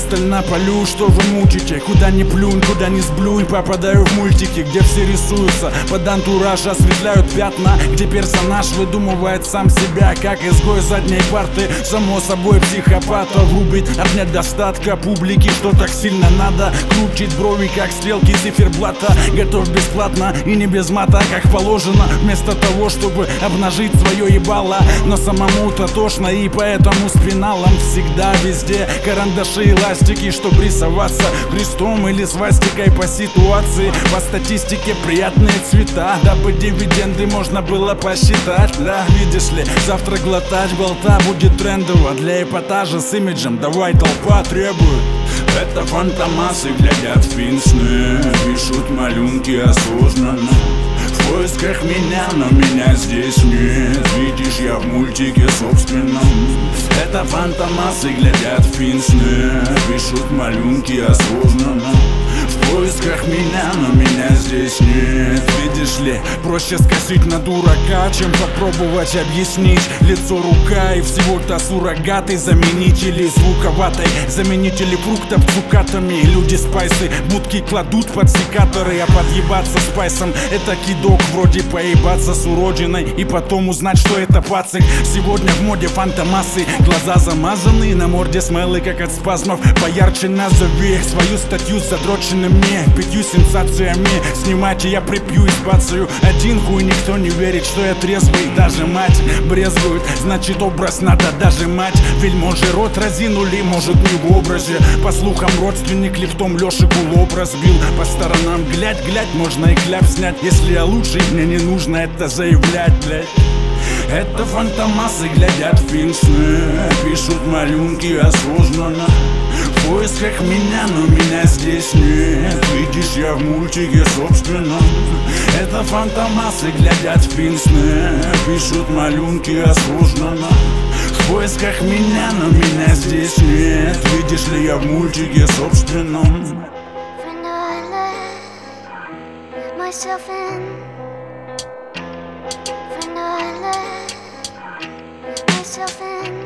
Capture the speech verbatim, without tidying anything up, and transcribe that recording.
пристально полю, что вы мучите. Куда ни плюнь, куда ни сблюнь, попадаю в мультики, где все рисуются под антураж, осветляют пятна, где персонаж выдумывает сам себя, как изгой задней парты. Само собой психопата врубить от недостатка публики, что так сильно надо крутить брови, как стрелки циферблата. Готов бесплатно и не без мата, как положено, вместо того, чтобы обнажить свое ебало. Но самому-то тошно, и поэтому с пеналом всегда везде карандаши и ластики, чтоб рисоваться крестом или свастикой по ситуации. По статистике приятные цвета, дабы дивиденды можно было посчитать. Да, видишь ли, завтра глотать болта будет трендово. Для эпатажа с имиджем давай толпа требует. Это фантомасы глядят в пенсне, пишут малюнки осознанно в поисках меня, но меня здесь нет. Видишь, я в мультике собственном. Это фантомасы глядят в пенсне, пишут малюнки осознанно в поисках меня, но меня здесь нет. Видишь ли, проще скосить на дурака, чем попробовать объяснить. Лицо, рука и всего-то суррогаты, заменители звуковатой, заменители фруктов цукатами. Люди спайсы будки кладут под секаторы, а подъебаться спайсом — это кидок, вроде поебаться с уродиной и потом узнать, что это пацик. Сегодня в моде фантомасы, глаза замазаны, на морде смайлы, как от спазмов. Поярче назови свою статью с задроченными пятью сенсациями. Снимайте, я припью и сбацаю один хуй. Никто не верит, что я трезвый, даже мать брезгует. Значит, образ надо дожимать. Вельможи рот разинули, может, не в образе. По слухам, родственник лифтом Лешику лоб разбил. По сторонам глядь, глядь, можно и кляп снять. Если я лучший, мне не нужно это заявлять, блядь. Это фантомасы глядят в пенсне, пишут малюнки осознанно в поисках меня, но меня здесь нет. Видишь, я в мультике собственном. Это фантомасы глядят в пенсне, пишут малюнки осознанно в поисках меня, но меня здесь нет. Видишь ли, я в мультике собственном. Myself in, for now I let myself in.